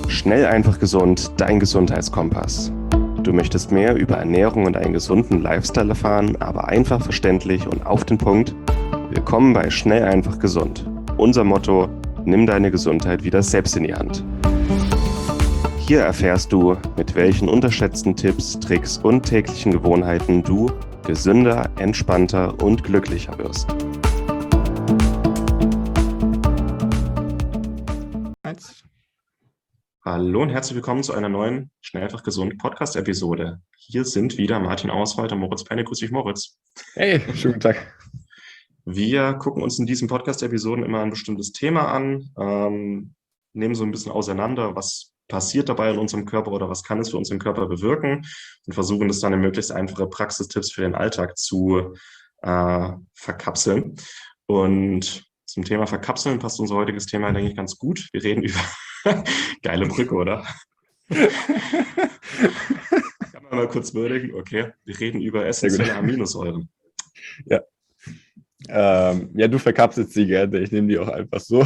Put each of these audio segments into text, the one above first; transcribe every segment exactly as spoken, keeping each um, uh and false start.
Schnell, einfach, gesund, dein Gesundheitskompass. Du möchtest mehr über Ernährung und einen gesunden Lifestyle erfahren, aber einfach verständlich und auf den Punkt? Willkommen bei Schnell, einfach, gesund. Unser Motto: Nimm deine Gesundheit wieder selbst in die Hand. Hier erfährst du, mit welchen unterschätzten Tipps, Tricks und täglichen Gewohnheiten du gesünder, entspannter und glücklicher wirst. Hallo und herzlich willkommen zu einer neuen Schnell, einfach, gesund Podcast-Episode. Hier sind wieder Martin Auswald und Moritz Penne. Grüß dich, Moritz. Hey, schönen guten Tag. Wir gucken uns in diesen Podcast-Episoden immer ein bestimmtes Thema an, ähm, nehmen so ein bisschen auseinander, was passiert dabei in unserem Körper oder was kann es für unseren Körper bewirken und versuchen das dann in möglichst einfache Praxistipps für den Alltag zu äh, verkapseln. Und zum Thema Verkapseln passt unser heutiges Thema, denke ich, ganz gut. Wir reden über geile Brücke, oder? Kann man mal kurz würdigen. Okay, wir reden über essentielle Aminosäuren. Ja. Ähm, ja, du verkapselst sie gerne. Ich nehme die auch einfach so.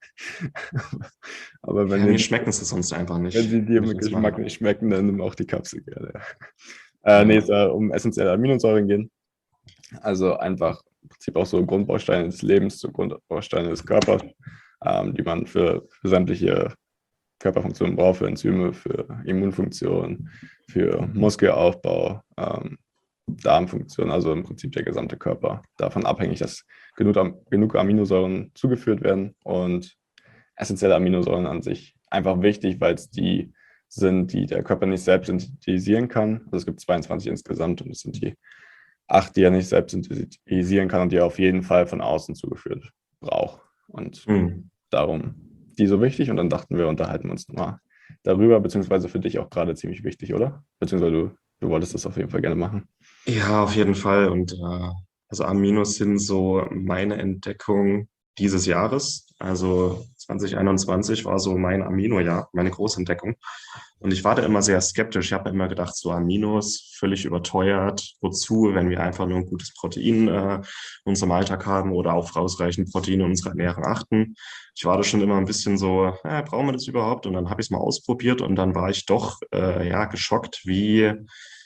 Aber wenn Ja, die, mir schmecken sie sonst einfach nicht. Wenn sie dir mit Geschmack nicht schmecken, dann nimm auch die Kapsel gerne. Äh, ja. Nee, es soll um essentielle Aminosäuren gehen. Also einfach im Prinzip auch so Grundbausteine des Lebens, so Grundbausteine des Körpers, ähm, die man für, für sämtliche Körperfunktionen braucht, für Enzyme, für Immunfunktion, für Muskelaufbau, ähm, Darmfunktion, also im Prinzip der gesamte Körper. Davon abhängig, dass genug, genug Aminosäuren zugeführt werden, und essentielle Aminosäuren an sich einfach wichtig, weil es die sind, die der Körper nicht selbst synthetisieren kann. Also es gibt zweiundzwanzig insgesamt, und es sind die acht, die er nicht selbst synthetisieren kann und die er auf jeden Fall von außen zugeführt braucht. Und mhm. darum die so wichtig, und dann dachten wir, unterhalten wir uns nochmal darüber, beziehungsweise für dich auch gerade ziemlich wichtig, oder? Beziehungsweise du, du wolltest das auf jeden Fall gerne machen. Ja, auf jeden Fall. Und äh, also Aminos sind so meine Entdeckung dieses Jahres. Also zwanzig einundzwanzig war so mein Amino-Jahr, meine Großentdeckung. Und ich war da immer sehr skeptisch. Ich habe mir immer gedacht, so Aminos, völlig überteuert. Wozu, wenn wir einfach nur ein gutes Protein äh, in unserem Alltag haben oder auf ausreichend Protein in unserer Ernährung achten. Ich war da schon immer ein bisschen so, äh, brauchen wir das überhaupt? Und dann habe ich es mal ausprobiert, und dann war ich doch äh, ja geschockt, wie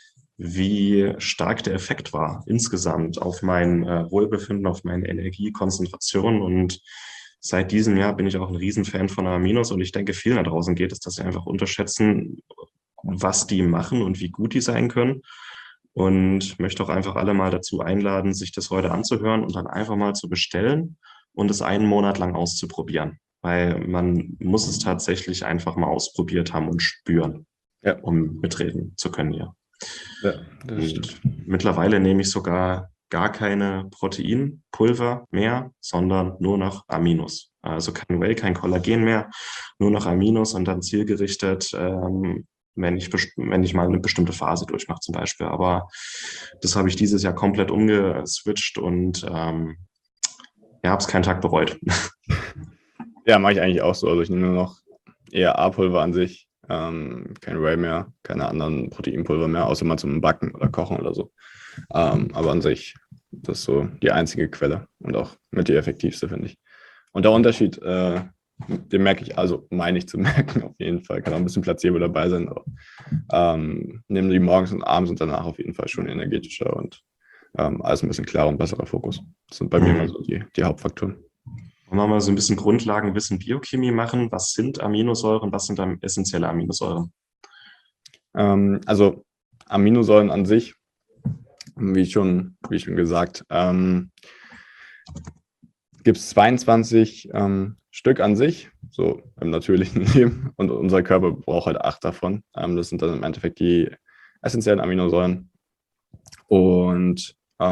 wie stark der Effekt war insgesamt auf mein äh, Wohlbefinden, auf meine Energie, Konzentration. Und seit diesem Jahr bin ich auch ein Riesenfan von Aminos, und ich denke, vielen da draußen geht es, dass sie einfach unterschätzen, was die machen und wie gut die sein können. Und möchte auch einfach alle mal dazu einladen, sich das heute anzuhören und dann einfach mal zu bestellen und es einen Monat lang auszuprobieren. Weil man muss es tatsächlich einfach mal ausprobiert haben und spüren, ja, um mitreden zu können, ja. Ja, das stimmt. Mittlerweile nehme ich sogar gar keine Proteinpulver mehr, sondern nur noch Aminos. Also kein Whey, kein Kollagen mehr, nur noch Aminos, und dann zielgerichtet, ähm, wenn ich, wenn ich mal eine bestimmte Phase durchmache zum Beispiel. Aber das habe ich dieses Jahr komplett umgeswitcht und ähm, ja, habe es keinen Tag bereut. Ja, mache ich eigentlich auch so. Also ich nehme nur noch eher A-Pulver an sich. Ähm, kein Whey mehr, keine anderen Proteinpulver mehr, außer mal zum Backen oder Kochen oder so. Ähm, aber an sich, das ist so die einzige Quelle und auch mit die effektivste, finde ich. Und der Unterschied, äh, den merke ich, also meine ich zu merken auf jeden Fall, kann auch ein bisschen Placebo dabei sein, aber ähm, nehmen die morgens und abends und danach auf jeden Fall schon energetischer und ähm, alles ein bisschen klarer und besserer Fokus. Das sind bei mhm. mir immer so die, die Hauptfaktoren. Wollen wir mal so ein bisschen Grundlagenwissen Biochemie machen? Was sind Aminosäuren? Was sind dann essentielle Aminosäuren? Ähm, also Aminosäuren an sich, wie schon, wie schon gesagt, ähm, gibt es zweiundzwanzig ähm, Stück an sich, so im natürlichen Leben. Und unser Körper braucht halt acht davon. Ähm, das sind dann im Endeffekt die essentiellen Aminosäuren. Und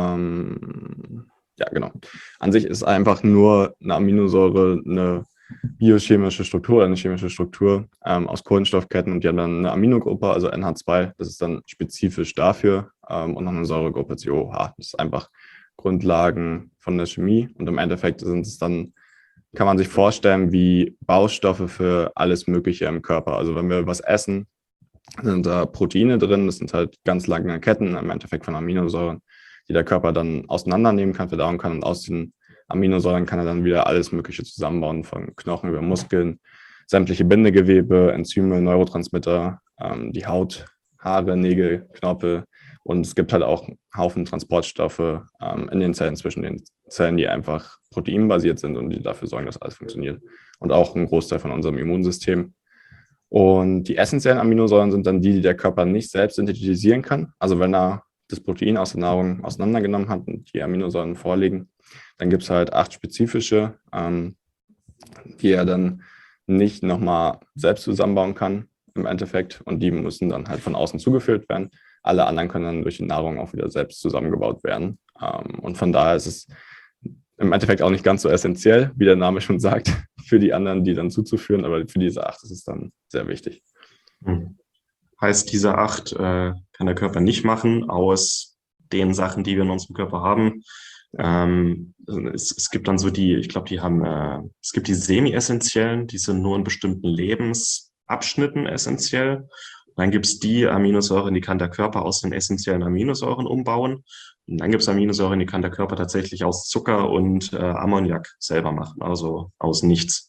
ähm, ja, genau. An sich ist einfach nur eine Aminosäure eine biochemische Struktur, eine chemische Struktur ähm, aus Kohlenstoffketten, und die haben dann eine Aminogruppe, also N H zwei, das ist dann spezifisch dafür, ähm, und noch eine Säuregruppe C O H. Das ist einfach Grundlagen von der Chemie, und im Endeffekt sind es dann, kann man sich vorstellen, wie Baustoffe für alles Mögliche im Körper. Also wenn wir was essen, sind da Proteine drin, das sind halt ganz lange Ketten im Endeffekt von Aminosäuren, die der Körper dann auseinandernehmen kann, verdauen kann, und aus den Aminosäuren kann er dann wieder alles Mögliche zusammenbauen, von Knochen über Muskeln, sämtliche Bindegewebe, Enzyme, Neurotransmitter, ähm, die Haut, Haare, Nägel, Knorpel. Und es gibt halt auch einen Haufen Transportstoffe ähm, in den Zellen, zwischen den Zellen, die einfach proteinbasiert sind und die dafür sorgen, dass alles funktioniert. Und auch ein Großteil von unserem Immunsystem. Und die essentiellen Aminosäuren sind dann die, die der Körper nicht selbst synthetisieren kann. Also wenn er das Protein aus der Nahrung auseinandergenommen hat und die Aminosäuren vorliegen, dann gibt es halt acht spezifische, ähm, die er dann nicht nochmal selbst zusammenbauen kann im Endeffekt. Und die müssen dann halt von außen zugeführt werden. Alle anderen können dann durch die Nahrung auch wieder selbst zusammengebaut werden. Ähm, und von daher ist es im Endeffekt auch nicht ganz so essentiell, wie der Name schon sagt, für die anderen, die dann zuzuführen. Aber für diese acht ist es dann sehr wichtig. Hm. Heißt, diese acht äh, kann der Körper nicht machen aus den Sachen, die wir in unserem Körper haben. Ähm, es, es gibt dann so die, ich glaube, die haben, äh, es gibt die semi-essentiellen, die sind nur in bestimmten Lebensabschnitten essentiell. Dann gibt es die Aminosäuren, die kann der Körper aus den essentiellen Aminosäuren umbauen. Und dann gibt es Aminosäuren, die kann der Körper tatsächlich aus Zucker und äh, Ammoniak selber machen, also aus nichts.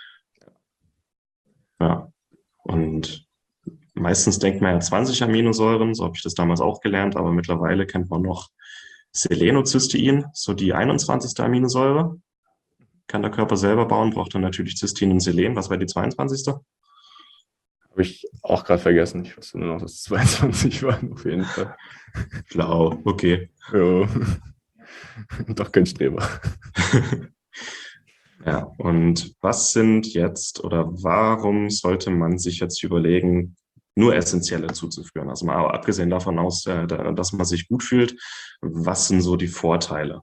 Ja, und meistens denkt man ja zwanzig Aminosäuren, so habe ich das damals auch gelernt, aber mittlerweile kennt man noch Selenocystein, so die einundzwanzigste Aminosäure. Kann der Körper selber bauen, braucht dann natürlich Cystein und Selen. Was war die zweiundzwanzigste? Habe ich auch gerade vergessen. Ich wusste nur noch, dass es zweiundzwanzig waren, auf jeden Fall. Schlau, okay. Jo. Doch kein Streber. Ja, und was sind jetzt oder warum sollte man sich jetzt überlegen, nur Essentielle zuzuführen? Also mal abgesehen davon aus, dass man sich gut fühlt, was sind so die Vorteile?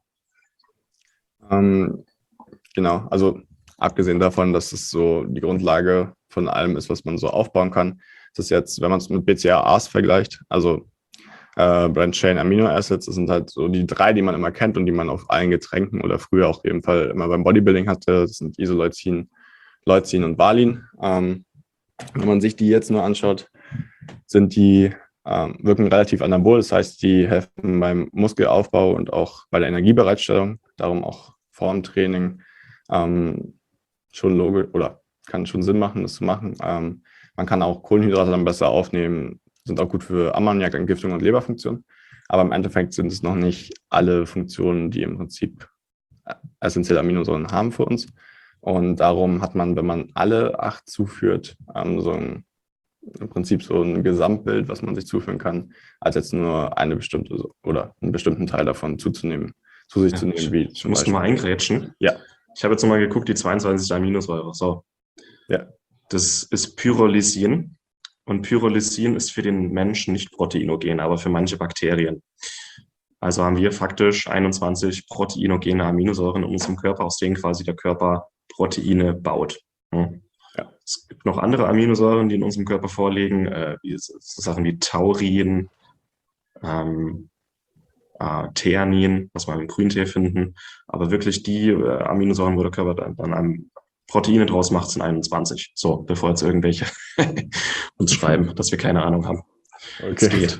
Ähm, genau, also abgesehen davon, dass es so die Grundlage von allem ist, was man so aufbauen kann, ist es jetzt, wenn man es mit B C A As vergleicht, also äh, Branched-Chain Amino Acids, das sind halt so die drei, die man immer kennt und die man auf allen Getränken oder früher auch auf jeden Fall immer beim Bodybuilding hatte. Das sind Isoleucin, Leucin und Valin. Ähm, wenn man sich die jetzt nur anschaut, sind die ähm, wirken relativ anabol, das heißt, die helfen beim Muskelaufbau und auch bei der Energiebereitstellung, darum auch vor dem Training ähm, schon logisch oder kann schon Sinn machen, das zu machen. Ähm, man kann auch Kohlenhydrate dann besser aufnehmen, sind auch gut für Ammoniakentgiftung und Leberfunktion. Aber im Endeffekt sind es noch nicht alle Funktionen, die im Prinzip essentielle Aminosäuren haben für uns. Und darum hat man, wenn man alle acht zuführt, ähm, so ein, im Prinzip so ein Gesamtbild, was man sich zuführen kann, als jetzt nur eine bestimmte oder einen bestimmten Teil davon zuzunehmen, zu sich Ja, zu nehmen. ich, Wie ich muss mal eingrätschen. Ja. Ich habe jetzt nochmal geguckt, die zweiundzwanzigste Aminosäure. So. Ja. Das ist Pyrolysin. Und Pyrolysin ist für den Menschen nicht proteinogen, aber für manche Bakterien. Also haben wir faktisch einundzwanzig proteinogene Aminosäuren in unserem Körper, aus denen quasi der Körper Proteine baut. Ja. Es gibt noch andere Aminosäuren, die in unserem Körper vorliegen, äh, wie so Sachen wie Taurin, ähm, äh, Theanin, was wir im Grüntee finden. Aber wirklich die äh, Aminosäuren, wo der Körper dann, dann einem Proteine draus macht, sind einundzwanzig. So, bevor jetzt irgendwelche uns schreiben, dass wir keine Ahnung haben. Okay. Es geht.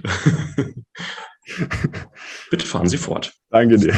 Bitte fahren Sie fort. Danke dir.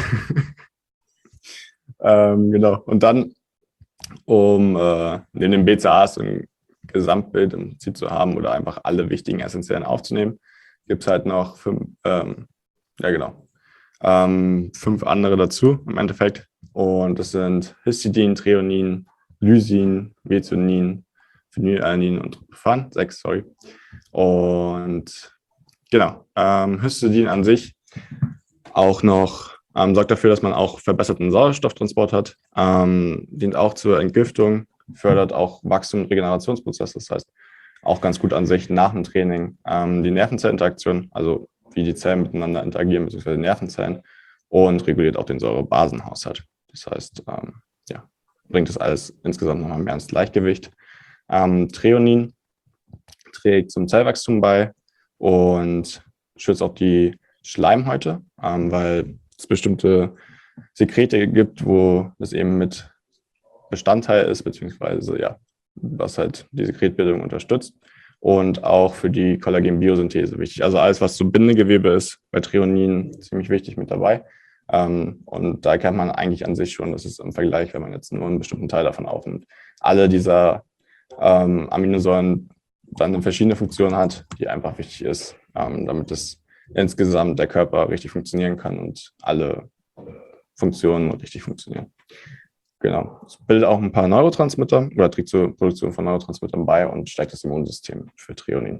ähm, genau. Und dann, um äh, neben den B C A As ein Gesamtbild im Prinzip zu haben oder einfach alle wichtigen Essentiellen aufzunehmen, gibt es halt noch fünf, ähm, ja genau, ähm, fünf andere dazu im Endeffekt. Und das sind Histidin, Threonin, Lysin, Methionin, Phenylalanin und Tryptophan, sechs, sorry. Und genau, ähm, Histidin an sich auch noch ähm, sorgt dafür, dass man auch verbesserten Sauerstofftransport hat, ähm, dient auch zur Entgiftung, fördert auch Wachstum und Regenerationsprozess, das heißt auch ganz gut an sich nach dem Training ähm, die Nervenzellinteraktion, also wie die Zellen miteinander interagieren, beziehungsweise Nervenzellen, und reguliert auch den Säurebasenhaushalt. Das heißt, ähm, ja, bringt das alles insgesamt nochmal mehr ins Gleichgewicht. Ähm, Threonin trägt zum Zellwachstum bei und schützt auch die Schleimhäute, ähm, weil es bestimmte Sekrete gibt, wo das eben mit Bestandteil ist, beziehungsweise ja, was halt die Sekretbildung unterstützt. Und auch für die Kollagenbiosynthese wichtig. Also alles, was so Bindegewebe ist, bei Threonin ziemlich wichtig mit dabei. Ähm, und da erkennt man eigentlich an sich schon, dass es im Vergleich, wenn man jetzt nur einen bestimmten Teil davon aufnimmt, alle dieser ähm, Aminosäuren dann eine verschiedene Funktionen hat, die einfach wichtig ist, ähm, damit es insgesamt der Körper richtig funktionieren kann und alle Funktionen richtig funktionieren. Genau. Es bildet auch ein paar Neurotransmitter oder trägt zur Produktion von Neurotransmittern bei und stärkt das Immunsystem für Threonin.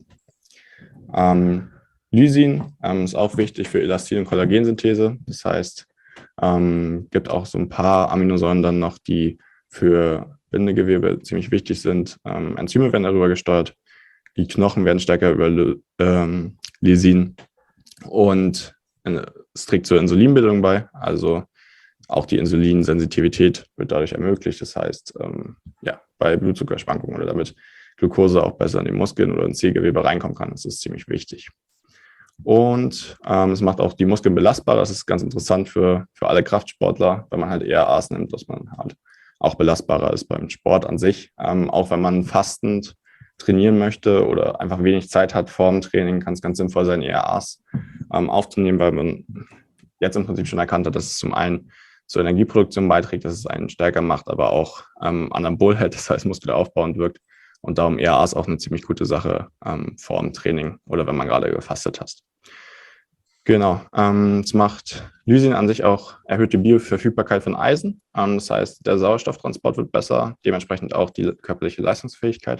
Ähm, Lysin ähm, ist auch wichtig für Elastin- und Kollagensynthese. Das heißt, ähm, gibt auch so ein paar Aminosäuren dann noch, die für Bindegewebe ziemlich wichtig sind. Ähm, Enzyme werden darüber gesteuert. Die Knochen werden stärker über ähm, Lysin. Und äh, es trägt zur Insulinbildung bei. Also auch die Insulinsensitivität wird dadurch ermöglicht. Das heißt, ähm, ja, bei Blutzuckerschwankungen oder damit Glucose auch besser in die Muskeln oder ins Zellgewebe reinkommen kann. Das ist ziemlich wichtig. Und ähm, es macht auch die Muskeln belastbarer. Das ist ganz interessant für, für alle Kraftsportler, wenn man halt eher A's nimmt, dass man halt auch belastbarer ist beim Sport an sich. Ähm, auch wenn man fastend trainieren möchte oder einfach wenig Zeit hat vor dem Training, kann es ganz sinnvoll sein, eher A's ähm, aufzunehmen, weil man jetzt im Prinzip schon erkannt hat, dass es zum einen zur Energieproduktion beiträgt, dass es einen stärker macht, aber auch ähm, Anabol hält, das heißt muskelaufbauend wirkt. Und darum E R A ist auch eine ziemlich gute Sache ähm, vor dem Training oder wenn man gerade gefastet hat. Genau, ähm, es macht Lysin an sich auch, erhöht die Bioverfügbarkeit von Eisen. Ähm, das heißt, der Sauerstofftransport wird besser, dementsprechend auch die körperliche Leistungsfähigkeit.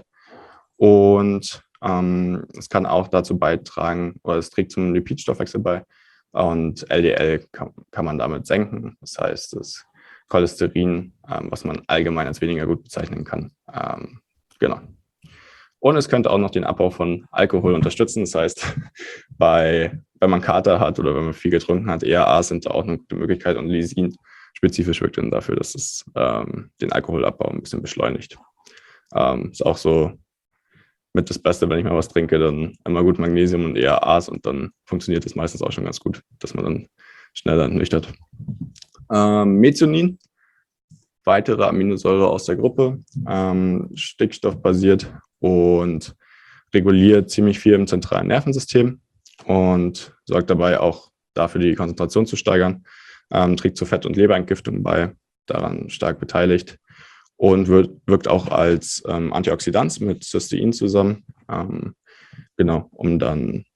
Und ähm, es kann auch dazu beitragen, oder es trägt zum Lipidstoffwechsel bei. Und L D L kann, kann man damit senken. Das heißt, das Cholesterin, ähm, was man allgemein als weniger gut bezeichnen kann. Ähm, genau. Und es könnte auch noch den Abbau von Alkohol unterstützen. Das heißt, bei, wenn man Kater hat oder wenn man viel getrunken hat, E R A's sind da auch eine gute Möglichkeit. Und Lysin spezifisch wirkt dann dafür, dass es ähm, den Alkoholabbau ein bisschen beschleunigt. Ähm, ist auch so mit das Beste, wenn ich mal was trinke, dann immer gut Magnesium und E R A's und dann funktioniert das meistens auch schon ganz gut, dass man dann schneller entnüchtert. Ähm, Methionin, weitere Aminosäure aus der Gruppe, ähm, stickstoffbasiert und reguliert ziemlich viel im zentralen Nervensystem und sorgt dabei auch dafür, die Konzentration zu steigern, ähm, trägt zur Fett- und Leberentgiftung bei, daran stark beteiligt. Und wird, wirkt auch als ähm, Antioxidant mit Cystein zusammen, ähm, genau, um dann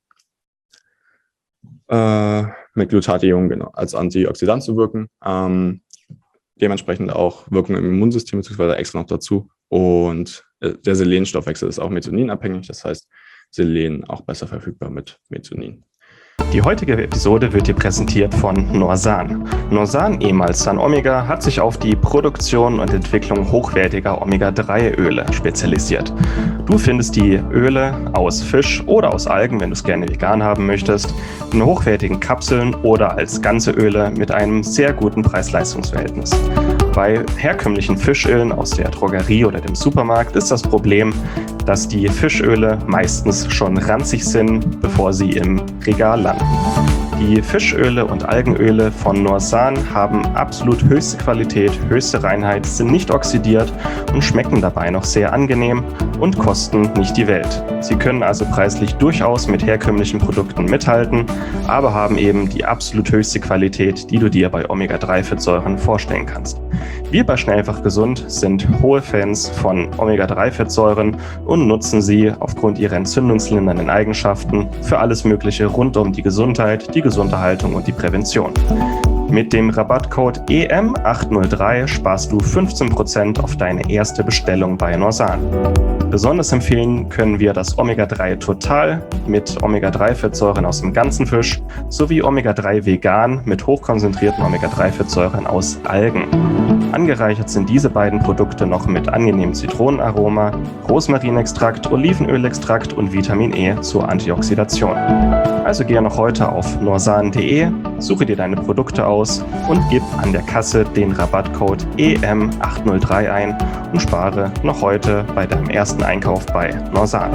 äh, mit Glutathion genau, als Antioxidant zu wirken. Ähm, dementsprechend auch Wirkung im Immunsystem, beziehungsweise extra noch dazu. Und äh, der Selenstoffwechsel ist auch methoninabhängig, das heißt, Selen auch besser verfügbar mit Methionin. Die heutige Episode wird dir präsentiert von Norsan. Norsan, ehemals San Omega, hat sich auf die Produktion und Entwicklung hochwertiger Omega drei Öle spezialisiert. Du findest die Öle aus Fisch oder aus Algen, wenn du es gerne vegan haben möchtest, in hochwertigen Kapseln oder als ganze Öle mit einem sehr guten Preis-Leistungs-Verhältnis. Bei herkömmlichen Fischölen aus der Drogerie oder dem Supermarkt ist das Problem, dass die Fischöle meistens schon ranzig sind, bevor sie im Regal landen. Die Fischöle und Algenöle von Norsan haben absolut höchste Qualität, höchste Reinheit, sind nicht oxidiert und schmecken dabei noch sehr angenehm und kosten nicht die Welt. Sie können also preislich durchaus mit herkömmlichen Produkten mithalten, aber haben eben die absolut höchste Qualität, die du dir bei Omega drei Fettsäuren vorstellen kannst. Wir bei Schnellfach Gesund sind hohe Fans von Omega drei Fettsäuren und nutzen sie aufgrund ihrer entzündungslindernden Eigenschaften für alles Mögliche rund um die Gesundheit, die Gesunderhaltung und die Prävention. Mit dem Rabattcode E M acht null drei sparst du fünfzehn Prozent auf deine erste Bestellung bei Norsan. Besonders empfehlen können wir das Omega drei Total mit Omega drei Fettsäuren aus dem ganzen Fisch sowie Omega drei Vegan mit hochkonzentrierten Omega drei Fettsäuren aus Algen. Angereichert sind diese beiden Produkte noch mit angenehmem Zitronenaroma, Rosmarinextrakt, Olivenölextrakt und Vitamin E zur Antioxidation. Also gehe noch heute auf norsan punkt de, suche dir deine Produkte aus und gib an der Kasse den Rabattcode E M acht null drei ein und spare noch heute bei deinem ersten Einkauf bei Norsan.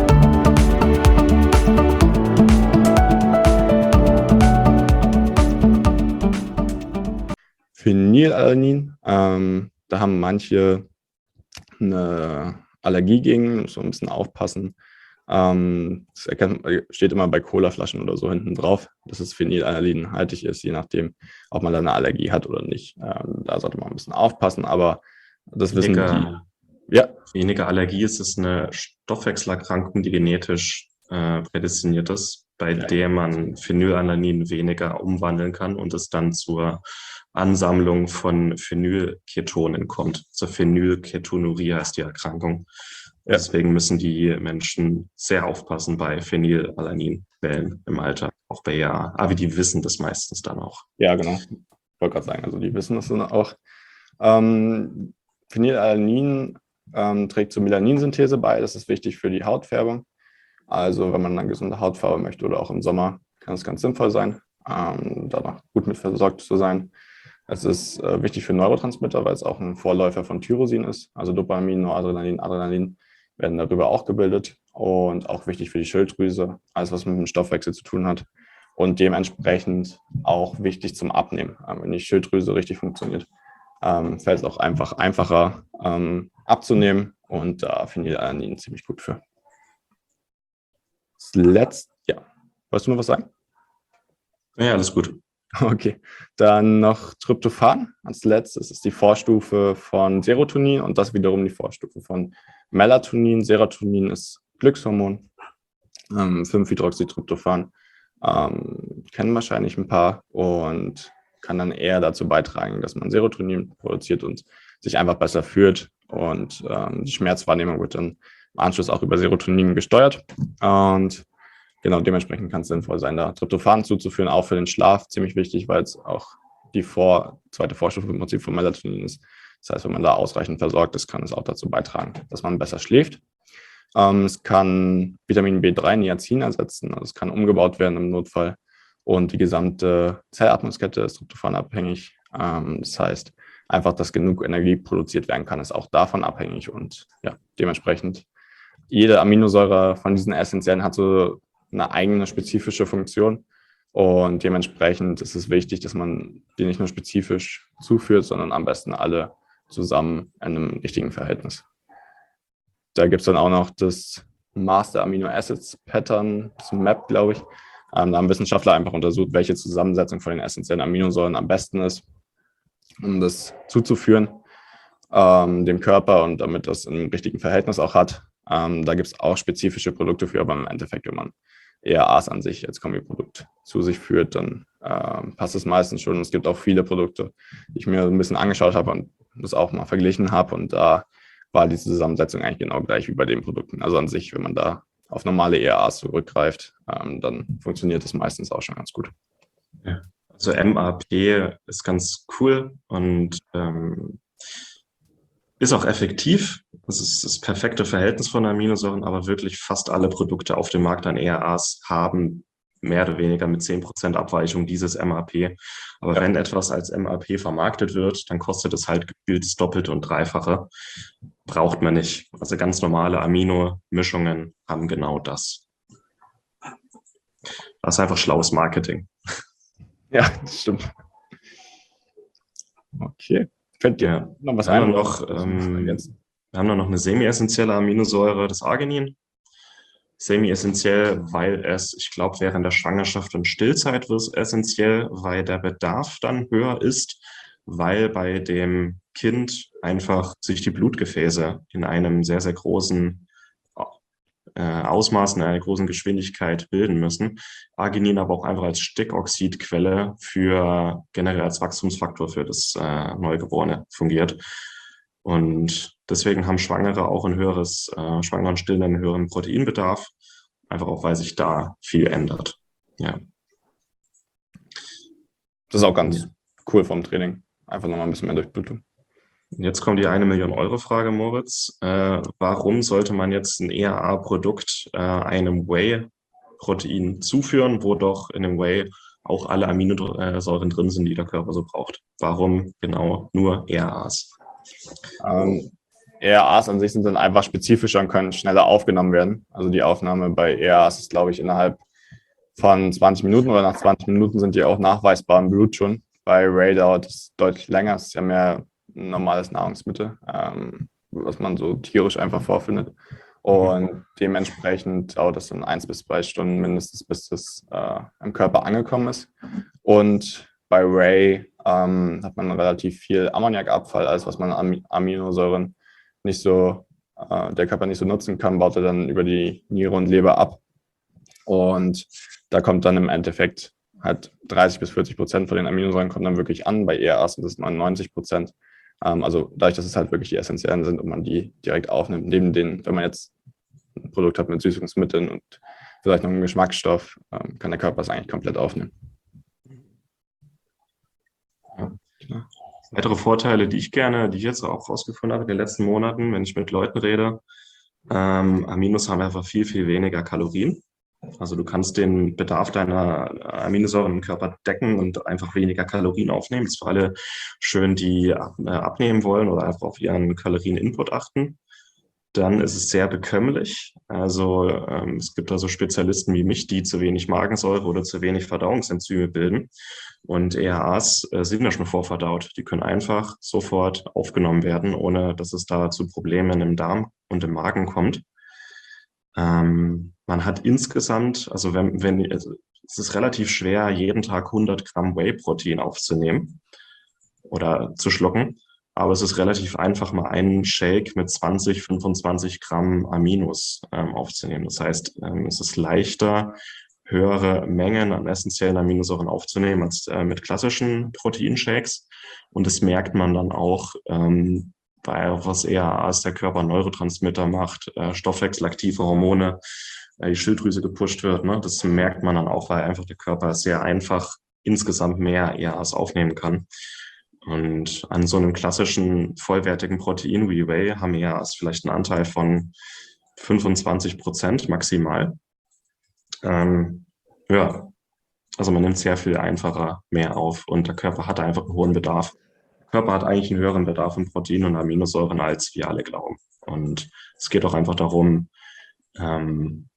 Phenylalanin, ähm, da haben manche eine Allergie gegen, muss so ein bisschen aufpassen. Ähm, das erkennt, steht immer bei Colaflaschen oder so hinten drauf, dass es phenylalanhaltig ist, je nachdem, ob man da eine Allergie hat oder nicht. Ähm, da sollte man ein bisschen aufpassen, aber das wissen Dicker, Ja, Weniger Allergie ist es eine Stoffwechselerkrankung, die genetisch äh, prädestiniert ist, bei ja, der man Phenylalanin weniger umwandeln kann und es dann zur Ansammlung von Phenylketonen kommt. Also Phenylketonurie heißt die Erkrankung. ja, Deswegen müssen die Menschen sehr aufpassen bei Phenylalaninquellen im Alter, auch bei ja, aber die wissen das meistens dann auch. ja, genau. Ich wollte gerade sagen, also die wissen das dann auch. Ähm, Phenylalanin ähm, trägt zur Melaninsynthese bei. Das ist wichtig für die Hautfärbung. Also wenn man eine gesunde Hautfarbe möchte oder auch im Sommer, kann es ganz sinnvoll sein, ähm, da noch gut mit versorgt zu sein. Es ist äh, wichtig für Neurotransmitter, weil es auch ein Vorläufer von Tyrosin ist. Also Dopamin, Noradrenalin, Adrenalin werden darüber auch gebildet und auch wichtig für die Schilddrüse, alles was mit dem Stoffwechsel zu tun hat und dementsprechend auch wichtig zum Abnehmen. Ähm, wenn die Schilddrüse richtig funktioniert, ähm, fällt es auch einfach einfacher ähm, abzunehmen und da äh, Phenylalanin ziemlich gut für. Das letzte, ja. Wolltest du noch was sagen? Ja, alles gut. Okay. Dann noch Tryptophan als letztes ist die Vorstufe von Serotonin und das wiederum die Vorstufe von Melatonin. Serotonin ist Glückshormon, ähm, fünf-Hydroxytryptophan. Ähm, kennen wahrscheinlich ein paar und kann dann eher dazu beitragen, dass man Serotonin produziert und sich einfach besser fühlt. Und ähm, die Schmerzwahrnehmung wird dann im Anschluss auch über Serotonin gesteuert. Und genau, dementsprechend kann es sinnvoll sein, da Tryptophan zuzuführen, auch für den Schlaf, ziemlich wichtig, weil es auch die vor, zweite Vorstufe im Prinzip von Melatonin ist. Das heißt, wenn man da ausreichend versorgt ist, kann es auch dazu beitragen, dass man besser schläft. Ähm, es kann Vitamin B drei, Niacin ersetzen, also es kann umgebaut werden im Notfall. Und die gesamte Zellatmungskette ist tryptophanabhängig. Ähm, das heißt, einfach, dass genug Energie produziert werden kann, ist auch davon abhängig. Und ja, dementsprechend, jede Aminosäure von diesen Essentiellen hat so eine eigene spezifische Funktion. Und dementsprechend ist es wichtig, dass man die nicht nur spezifisch zuführt, sondern am besten alle zusammen in einem richtigen Verhältnis. Da gibt es dann auch noch das Master Amino Acids Pattern, das Map, glaube ich. Ähm, da haben Wissenschaftler einfach untersucht, welche Zusammensetzung von den essentiellen Aminosäuren am besten ist, um das zuzuführen ähm, dem Körper und damit das im richtigen Verhältnis auch hat. Ähm, da gibt es auch spezifische Produkte für, aber im Endeffekt, wenn man E R As an sich als Kombiprodukt zu sich führt, dann äh, passt es meistens schon. Es gibt auch viele Produkte, die ich mir ein bisschen angeschaut habe und das auch mal verglichen habe. Und da war die Zusammensetzung eigentlich genau gleich wie bei den Produkten. Also an sich, wenn man da auf normale E R As zurückgreift, ähm, dann funktioniert das meistens auch schon ganz gut. Ja. Also M A P ist ganz cool und ähm, ist auch effektiv. Das ist das perfekte Verhältnis von Aminosäuren, aber wirklich fast alle Produkte auf dem Markt an E R As haben mehr oder weniger mit zehn Prozent Abweichung dieses M A P. Aber Ja. wenn etwas als M A P vermarktet wird, dann kostet es halt gefühlt das Doppelte und Dreifache. Braucht man nicht. Also ganz normale Amino-Mischungen haben genau das. Das ist einfach schlaues Marketing. Ja, das stimmt. Okay. Fällt dir Ja. noch was Wir haben ein? dann noch, ähm, wir haben dann noch eine semi-essentielle Aminosäure, das Arginin. Semi-essentiell, weil es, ich glaube, während der Schwangerschaft und Stillzeit wird es essentiell, weil der Bedarf dann höher ist, weil bei dem Kind einfach sich die Blutgefäße in einem sehr, sehr großen äh, Ausmaß, in einer großen Geschwindigkeit bilden müssen. Arginin aber auch einfach als Stickoxidquelle für generell als Wachstumsfaktor für das äh, Neugeborene fungiert. Und deswegen haben Schwangere auch ein höheres, äh, Schwangere und Stillende einen höheren Proteinbedarf, einfach auch, weil sich da viel ändert. Ja. Das ist auch ganz cool vom Training. Einfach nochmal ein bisschen mehr Durchblutung. Jetzt kommt die eine Million Euro Frage, Moritz. Äh, warum sollte man jetzt ein E R A-Produkt äh, einem Whey-Protein zuführen, wo doch in dem Whey auch alle Aminosäuren drin sind, die der Körper so braucht? Warum genau nur E R As? Ähm, E R As an sich sind dann einfach spezifischer und können schneller aufgenommen werden. Also die Aufnahme bei E R As ist, glaube ich, innerhalb von zwanzig Minuten oder nach zwanzig Minuten sind die auch nachweisbar im Blut schon. Bei Whey dauert es deutlich länger. Es ist ja mehr ein normales Nahrungsmittel, ähm, was man so tierisch einfach vorfindet. Und dementsprechend dauert es dann eins bis zwei Stunden mindestens, bis das äh, im Körper angekommen ist. Und bei Whey ähm, hat man relativ viel Ammoniakabfall, alles was man an Aminosäuren nicht so, äh, der Körper nicht so nutzen kann, baut er dann über die Niere und Leber ab. Und da kommt dann im Endeffekt halt dreißig bis vierzig Prozent von den Aminosäuren kommen dann wirklich an. Bei E R As sind das neunundneunzig Prozent. Ähm, also dadurch, dass es halt wirklich die essentiellen sind und man die direkt aufnimmt, neben den, wenn man jetzt ein Produkt hat mit Süßungsmitteln und vielleicht noch einen Geschmacksstoff, ähm, kann der Körper es eigentlich komplett aufnehmen. Ja, klar. Weitere Vorteile, die ich gerne, die ich jetzt auch rausgefunden habe in den letzten Monaten, wenn ich mit Leuten rede, ähm, Aminos haben einfach viel, viel weniger Kalorien. Also du kannst den Bedarf deiner Aminosäuren im Körper decken und einfach weniger Kalorien aufnehmen. Das ist für alle schön, die abnehmen wollen oder einfach auf ihren Kalorieninput achten. Dann ist es sehr bekömmlich. Also ähm, es gibt also Spezialisten wie mich, die zu wenig Magensäure oder zu wenig Verdauungsenzyme bilden. Und E R As äh, sind ja schon vorverdaut. Die können einfach sofort aufgenommen werden, ohne dass es da zu Problemen im Darm und im Magen kommt. Ähm, man hat insgesamt, also wenn, wenn also es ist relativ schwer, jeden Tag hundert Gramm Whey-Protein aufzunehmen oder zu schlucken. Aber es ist relativ einfach, mal einen Shake mit zwanzig, fünfundzwanzig Gramm Aminos ähm, aufzunehmen. Das heißt, ähm, es ist leichter, höhere Mengen an essentiellen Aminosäuren aufzunehmen als äh, mit klassischen Proteinshakes. Und das merkt man dann auch, ähm, bei was eher als der Körper Neurotransmitter macht, äh, stoffwechselaktive Hormone, äh, die Schilddrüse gepusht wird. Ne? Das merkt man dann auch, weil einfach der Körper sehr einfach insgesamt mehr E R As aufnehmen kann. Und an so einem klassischen vollwertigen Protein wie Whey haben E R As vielleicht einen Anteil von fünfundzwanzig Prozent maximal. Ähm, ja, also man nimmt sehr viel einfacher mehr auf und der Körper hat einfach einen hohen Bedarf. Der Körper hat eigentlich einen höheren Bedarf an Proteinen und Aminosäuren, als wir alle glauben. Und es geht auch einfach darum, ähm,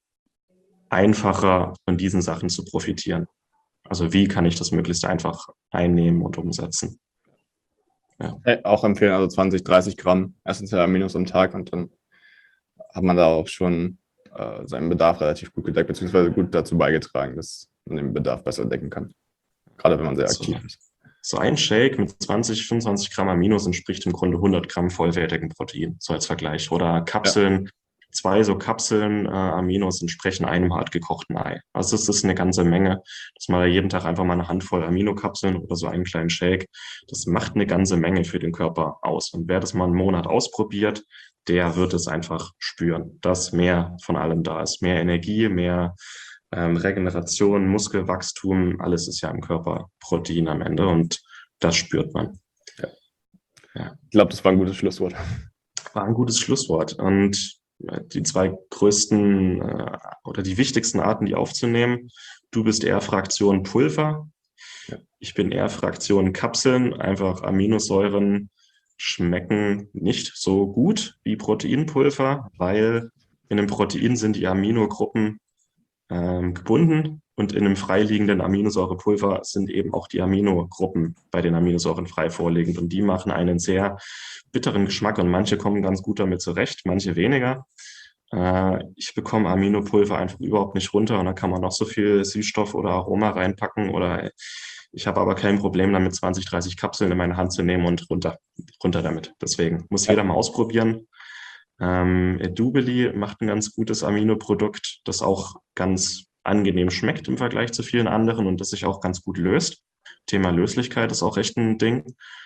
einfacher von diesen Sachen zu profitieren. Also wie kann ich das möglichst einfach einnehmen und umsetzen? Ja. Hey, auch empfehlen, also zwanzig, dreißig Gramm essentielle Aminos am Tag und dann hat man da auch schon äh, seinen Bedarf relativ gut gedeckt, beziehungsweise gut dazu beigetragen, dass man den Bedarf besser decken kann. Gerade wenn man sehr aktiv so, ist. So ein Shake mit zwanzig, fünfundzwanzig Gramm Aminos entspricht im Grunde hundert Gramm vollwertigen Protein, so als Vergleich. Oder Kapseln, ja. Zwei so Kapseln äh, Aminos entsprechen einem hart gekochten Ei. Also das ist eine ganze Menge, dass man da jeden Tag einfach mal eine Handvoll Aminokapseln oder so einen kleinen Shake, das macht eine ganze Menge für den Körper aus. Und wer das mal einen Monat ausprobiert, der wird es einfach spüren, dass mehr von allem da ist. Mehr Energie, mehr ähm, Regeneration, Muskelwachstum, alles ist ja im Körper Protein am Ende und das spürt man. Ja. Ja. Ich glaube, das war ein gutes Schlusswort. War ein gutes Schlusswort. Und die zwei größten äh, oder die wichtigsten Arten, die aufzunehmen. Du bist eher Fraktion Pulver. Ja. Ich bin eher Fraktion Kapseln. Einfach Aminosäuren schmecken nicht so gut wie Proteinpulver, weil in einem Protein sind die Aminogruppen ähm, gebunden und in einem freiliegenden Aminosäurepulver sind eben auch die Aminogruppen bei den Aminosäuren frei vorliegend und die machen einen sehr bitteren Geschmack und manche kommen ganz gut damit zurecht, manche weniger. Äh, ich bekomme Aminopulver einfach überhaupt nicht runter und da kann man noch so viel Süßstoff oder Aroma reinpacken oder ich habe aber kein Problem damit, zwanzig, dreißig Kapseln in meine Hand zu nehmen und runter, runter damit. Deswegen muss jeder mal ausprobieren. Ähm, Edubili macht ein ganz gutes Aminoprodukt, das auch ganz angenehm schmeckt im Vergleich zu vielen anderen und das sich auch ganz gut löst. Thema Löslichkeit ist auch echt ein Ding.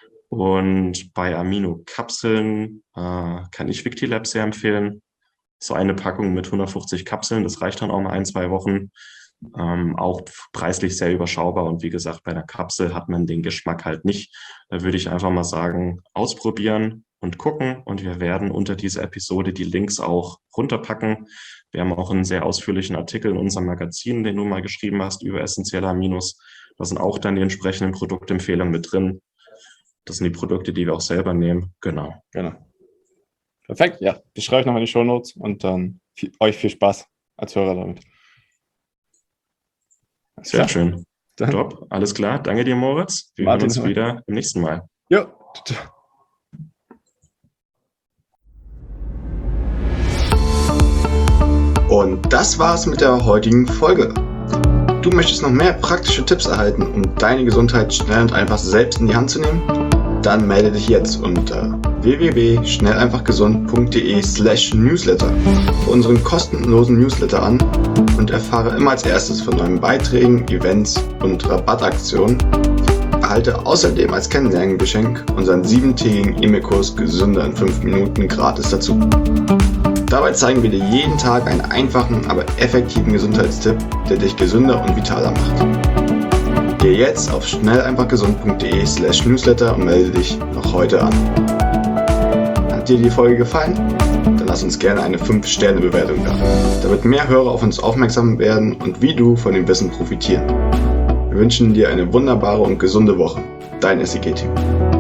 Und bei Aminokapseln äh, kann ich Victilab sehr empfehlen. So eine Packung mit hundertfünfzig Kapseln, das reicht dann auch mal ein, zwei Wochen. Ähm, auch preislich sehr überschaubar. Und wie gesagt, bei einer Kapsel hat man den Geschmack halt nicht. Da würde ich einfach mal sagen, ausprobieren und gucken. Und wir werden unter dieser Episode die Links auch runterpacken. Wir haben auch einen sehr ausführlichen Artikel in unserem Magazin, den du mal geschrieben hast, über essentielle Aminos. Da sind auch dann die entsprechenden Produktempfehlungen mit drin. Das sind die Produkte, die wir auch selber nehmen. Genau. Genau. Perfekt, ja. Die schreibe ich nochmal in die Shownotes und dann viel, euch viel Spaß als Hörer damit. Sehr klar. Schön. Dann. Top, alles klar. Danke dir, Moritz. Wir Martin, hören uns wieder beim nächsten Mal. Ja. Und das war's mit der heutigen Folge. Du möchtest noch mehr praktische Tipps erhalten, um deine Gesundheit schnell und einfach selbst in die Hand zu nehmen? Dann melde dich jetzt unter w w w punkt schnell einfach gesund punkt d e slash newsletter für unseren kostenlosen Newsletter an und erfahre immer als erstes von neuen Beiträgen, Events und Rabattaktionen. Erhalte außerdem als Kennenlerngeschenk unseren siebentägigen E-Mail-Kurs Gesünder in fünf Minuten gratis dazu. Dabei zeigen wir dir jeden Tag einen einfachen, aber effektiven Gesundheitstipp, der dich gesünder und vitaler macht. Geh jetzt auf schnell einfach gesund punkt d e slash newsletter und melde dich noch heute an. Hat dir die Folge gefallen? Dann lass uns gerne eine fünf Sterne Bewertung da, damit mehr Hörer auf uns aufmerksam werden und wie du von dem Wissen profitieren. Wir wünschen dir eine wunderbare und gesunde Woche. Dein S I G-Team.